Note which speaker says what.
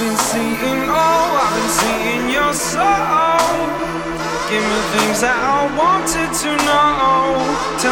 Speaker 1: been seeing, oh, I've been seeing your soul. Give me things that I wanted to know. Tell